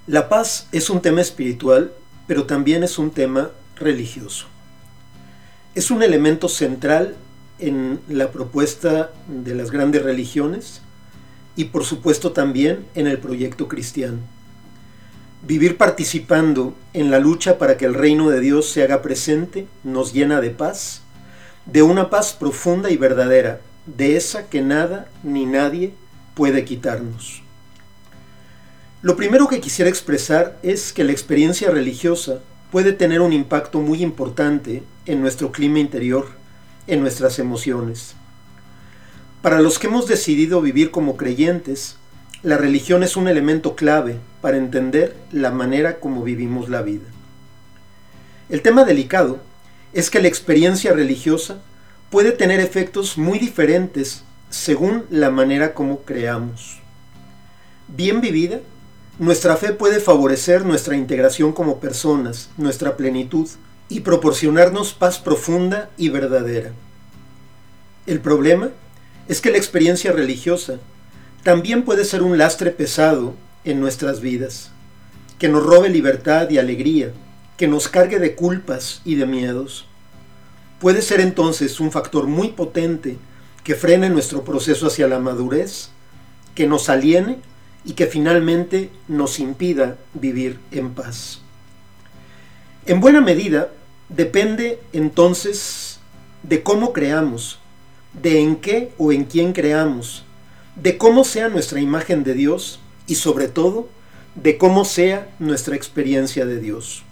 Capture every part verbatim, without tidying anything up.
La paz es un tema espiritual, pero también es un tema religioso. Es un elemento central en la propuesta de las grandes religiones y por supuesto también en el proyecto cristiano. Vivir participando en la lucha para que el reino de Dios se haga presente nos llena de paz, de una paz profunda y verdadera, de esa que nada ni nadie puede quitarnos. Lo primero que quisiera expresar es que la experiencia religiosa puede tener un impacto muy importante en nuestro clima interior, en nuestras emociones. Para los que hemos decidido vivir como creyentes, la religión es un elemento clave para entender la manera como vivimos la vida. El tema delicado es que la experiencia religiosa puede tener efectos muy diferentes según la manera como creamos. Bien vivida, nuestra fe puede favorecer nuestra integración como personas, nuestra plenitud y proporcionarnos paz profunda y verdadera. El problema es que la experiencia religiosa también puede ser un lastre pesado en nuestras vidas, que nos robe libertad y alegría, que nos cargue de culpas y de miedos. Puede ser entonces un factor muy potente que frene nuestro proceso hacia la madurez, que nos aliene y que finalmente nos impida vivir en paz. En buena medida, depende entonces de cómo creamos, de en qué o en quién creamos, de cómo sea nuestra imagen de Dios y sobre todo, de cómo sea nuestra experiencia de Dios.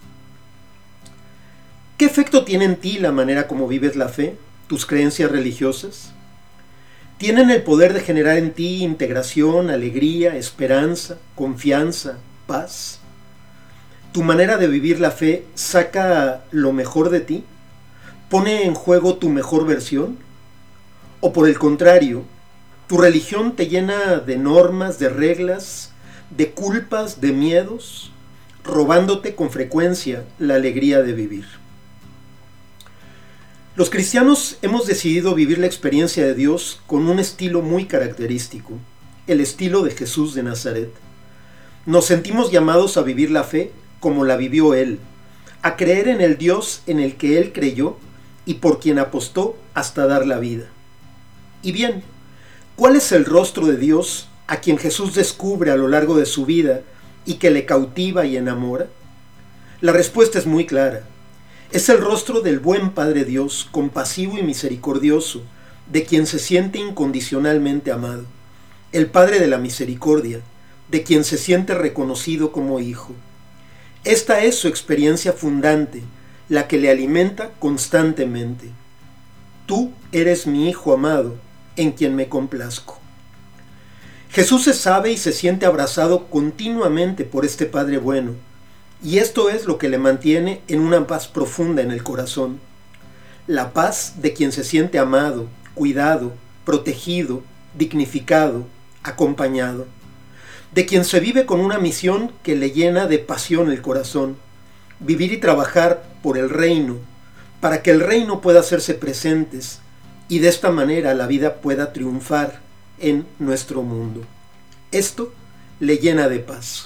¿Qué efecto tiene en ti la manera como vives la fe, tus creencias religiosas? ¿Tienen el poder de generar en ti integración, alegría, esperanza, confianza, paz? ¿Tu manera de vivir la fe saca lo mejor de ti? ¿Pone en juego tu mejor versión? ¿O por el contrario, tu religión te llena de normas, de reglas, de culpas, de miedos, robándote con frecuencia la alegría de vivir? Los cristianos hemos decidido vivir la experiencia de Dios con un estilo muy característico, el estilo de Jesús de Nazaret. Nos sentimos llamados a vivir la fe como la vivió Él, a creer en el Dios en el que Él creyó y por quien apostó hasta dar la vida. Y bien, ¿cuál es el rostro de Dios a quien Jesús descubre a lo largo de su vida y que le cautiva y enamora? La respuesta es muy clara. Es el rostro del buen Padre Dios, compasivo y misericordioso, de quien se siente incondicionalmente amado, el Padre de la misericordia, de quien se siente reconocido como hijo. Esta es su experiencia fundante, la que le alimenta constantemente. Tú eres mi Hijo amado, en quien me complazco. Jesús se sabe y se siente abrazado continuamente por este Padre bueno, y esto es lo que le mantiene en una paz profunda en el corazón. La paz de quien se siente amado, cuidado, protegido, dignificado, acompañado. De quien se vive con una misión que le llena de pasión el corazón. Vivir y trabajar por el reino, para que el reino pueda hacerse presentes y de esta manera la vida pueda triunfar en nuestro mundo. Esto le llena de paz.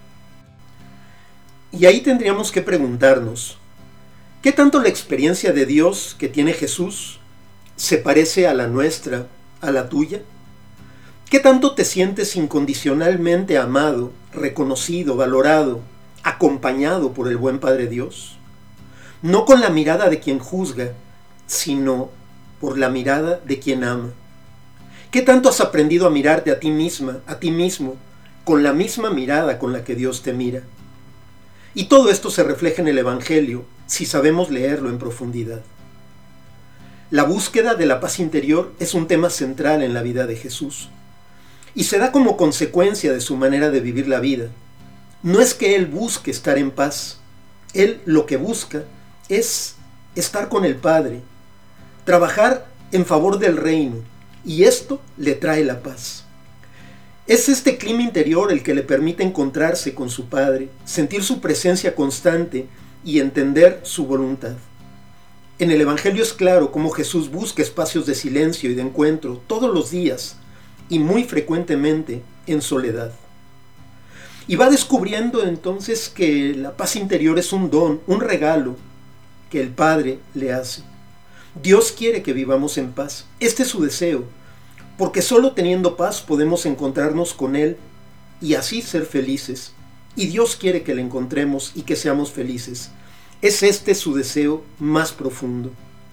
Y ahí tendríamos que preguntarnos, ¿qué tanto la experiencia de Dios que tiene Jesús se parece a la nuestra, a la tuya? ¿Qué tanto te sientes incondicionalmente amado, reconocido, valorado, acompañado por el buen Padre Dios? No con la mirada de quien juzga, sino por la mirada de quien ama. ¿Qué tanto has aprendido a mirarte a ti misma, a ti mismo, con la misma mirada con la que Dios te mira? Y todo esto se refleja en el Evangelio, si sabemos leerlo en profundidad. La búsqueda de la paz interior es un tema central en la vida de Jesús, y se da como consecuencia de su manera de vivir la vida. No es que Él busque estar en paz, Él lo que busca es estar con el Padre, trabajar en favor del reino, y esto le trae la paz. Es este clima interior el que le permite encontrarse con su Padre, sentir su presencia constante y entender su voluntad. En el Evangelio es claro cómo Jesús busca espacios de silencio y de encuentro todos los días y muy frecuentemente en soledad. Y va descubriendo entonces que la paz interior es un don, un regalo que el Padre le hace. Dios quiere que vivamos en paz. Este es su deseo, porque solo teniendo paz podemos encontrarnos con Él y así ser felices. Y Dios quiere que le encontremos y que seamos felices. Es este su deseo más profundo.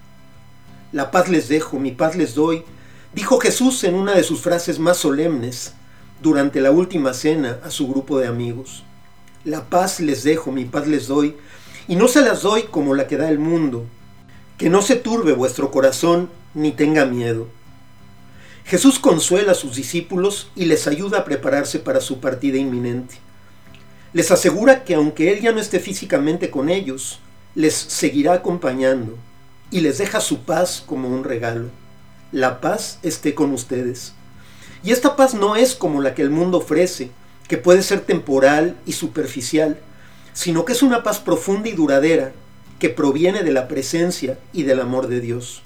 La paz les dejo, mi paz les doy, dijo Jesús en una de sus frases más solemnes durante la última cena a su grupo de amigos. La paz les dejo, mi paz les doy, y no se las doy como la que da el mundo. Que no se turbe vuestro corazón ni tenga miedo. Jesús consuela a sus discípulos y les ayuda a prepararse para su partida inminente. Les asegura que aunque Él ya no esté físicamente con ellos, les seguirá acompañando y les deja su paz como un regalo. La paz esté con ustedes. Y esta paz no es como la que el mundo ofrece, que puede ser temporal y superficial, sino que es una paz profunda y duradera que proviene de la presencia y del amor de Dios.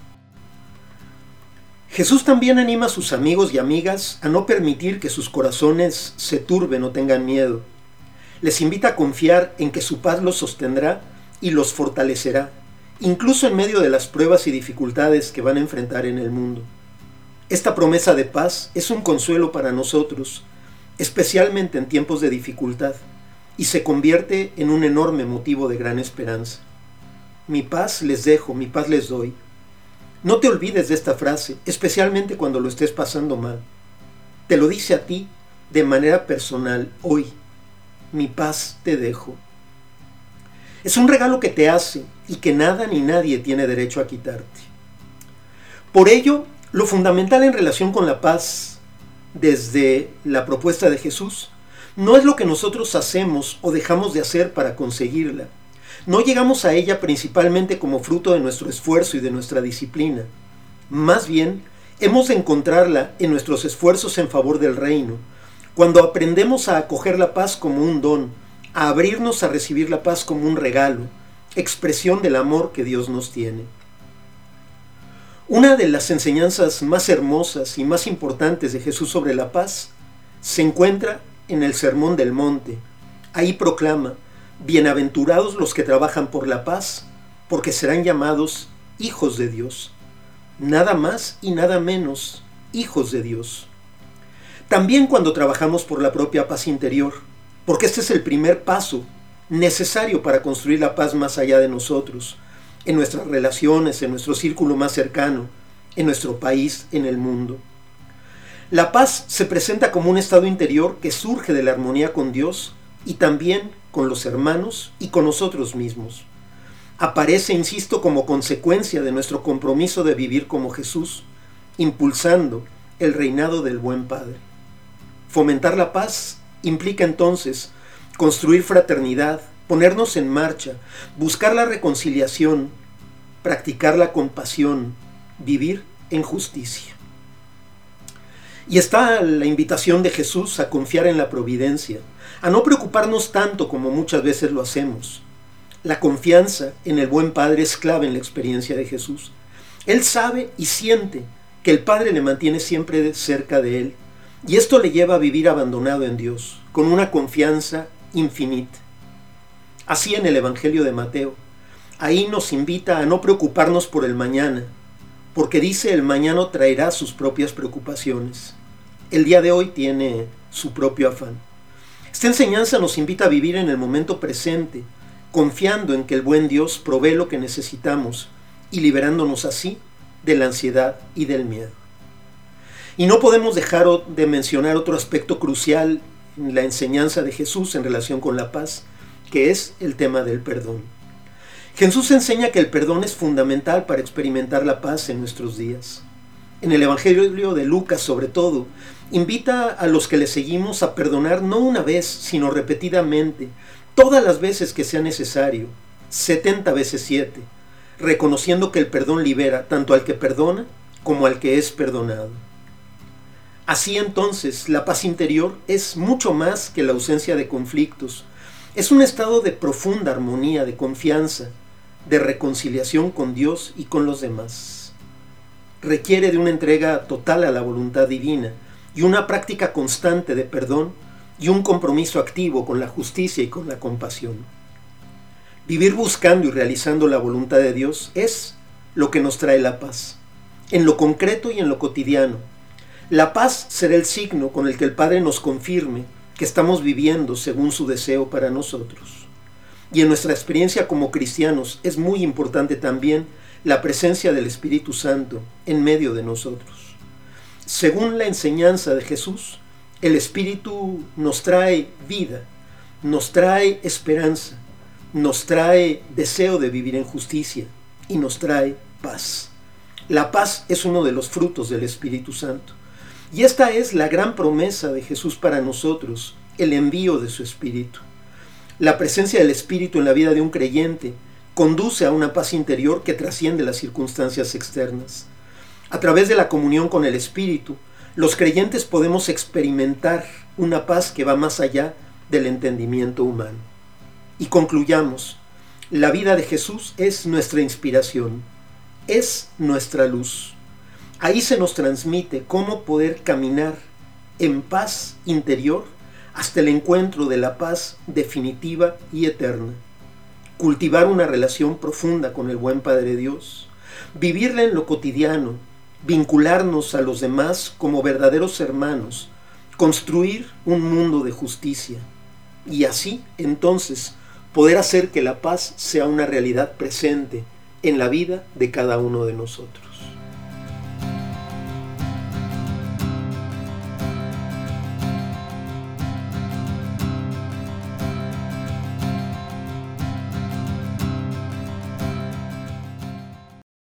Jesús también anima a sus amigos y amigas a no permitir que sus corazones se turben o tengan miedo. Les invita a confiar en que su paz los sostendrá y los fortalecerá, incluso en medio de las pruebas y dificultades que van a enfrentar en el mundo. Esta promesa de paz es un consuelo para nosotros, especialmente en tiempos de dificultad, y se convierte en un enorme motivo de gran esperanza. Mi paz les dejo, mi paz les doy. No te olvides de esta frase, especialmente cuando lo estés pasando mal. Te lo dice a ti de manera personal hoy. Mi paz te dejo. Es un regalo que te hace y que nada ni nadie tiene derecho a quitarte. Por ello, lo fundamental en relación con la paz, desde la propuesta de Jesús, no es lo que nosotros hacemos o dejamos de hacer para conseguirla. No llegamos a ella principalmente como fruto de nuestro esfuerzo y de nuestra disciplina. Más bien, hemos de encontrarla en nuestros esfuerzos en favor del reino, cuando aprendemos a acoger la paz como un don, a abrirnos a recibir la paz como un regalo, expresión del amor que Dios nos tiene. Una de las enseñanzas más hermosas y más importantes de Jesús sobre la paz se encuentra en el Sermón del Monte. Ahí proclama: bienaventurados los que trabajan por la paz, porque serán llamados hijos de Dios. Nada más y nada menos, hijos de Dios. También cuando trabajamos por la propia paz interior, porque este es el primer paso necesario para construir la paz más allá de nosotros, en nuestras relaciones, en nuestro círculo más cercano, en nuestro país, en el mundo. La paz se presenta como un estado interior que surge de la armonía con Dios y también con los hermanos y con nosotros mismos. Aparece, insisto, como consecuencia de nuestro compromiso de vivir como Jesús, impulsando el reinado del buen Padre. Fomentar la paz implica entonces construir fraternidad, ponernos en marcha, buscar la reconciliación, practicar la compasión, vivir en justicia. Y está la invitación de Jesús a confiar en la providencia, a no preocuparnos tanto como muchas veces lo hacemos. La confianza en el buen Padre es clave en la experiencia de Jesús. Él sabe y siente que el Padre le mantiene siempre cerca de él, y esto le lleva a vivir abandonado en Dios, con una confianza infinita. Así en el Evangelio de Mateo, ahí nos invita a no preocuparnos por el mañana, porque dice el mañana traerá sus propias preocupaciones. El día de hoy tiene su propio afán. Esta enseñanza nos invita a vivir en el momento presente, confiando en que el buen Dios provee lo que necesitamos y liberándonos así de la ansiedad y del miedo. Y no podemos dejar de mencionar otro aspecto crucial en la enseñanza de Jesús en relación con la paz, que es el tema del perdón. Jesús enseña que el perdón es fundamental para experimentar la paz en nuestros días. En el Evangelio de Lucas, sobre todo, invita a los que le seguimos a perdonar no una vez, sino repetidamente, todas las veces que sea necesario, setenta veces siete, reconociendo que el perdón libera tanto al que perdona como al que es perdonado. Así entonces, la paz interior es mucho más que la ausencia de conflictos. Es un estado de profunda armonía, de confianza, de reconciliación con Dios y con los demás. Requiere de una entrega total a la voluntad divina y una práctica constante de perdón y un compromiso activo con la justicia y con la compasión. Vivir buscando y realizando la voluntad de Dios es lo que nos trae la paz, en lo concreto y en lo cotidiano. La paz será el signo con el que el Padre nos confirme que estamos viviendo según su deseo para nosotros. Y en nuestra experiencia como cristianos es muy importante también la presencia del Espíritu Santo en medio de nosotros. Según la enseñanza de Jesús, el Espíritu nos trae vida, nos trae esperanza, nos trae deseo de vivir en justicia y nos trae paz. La paz es uno de los frutos del Espíritu Santo. Y esta es la gran promesa de Jesús para nosotros, el envío de su Espíritu. La presencia del Espíritu en la vida de un creyente conduce a una paz interior que trasciende las circunstancias externas. A través de la comunión con el Espíritu, los creyentes podemos experimentar una paz que va más allá del entendimiento humano. Y concluyamos, la vida de Jesús es nuestra inspiración, es nuestra luz. Ahí se nos transmite cómo poder caminar en paz interior hasta el encuentro de la paz definitiva y eterna. Cultivar una relación profunda con el buen Padre Dios, vivirla en lo cotidiano, vincularnos a los demás como verdaderos hermanos, construir un mundo de justicia y así, entonces, poder hacer que la paz sea una realidad presente en la vida de cada uno de nosotros.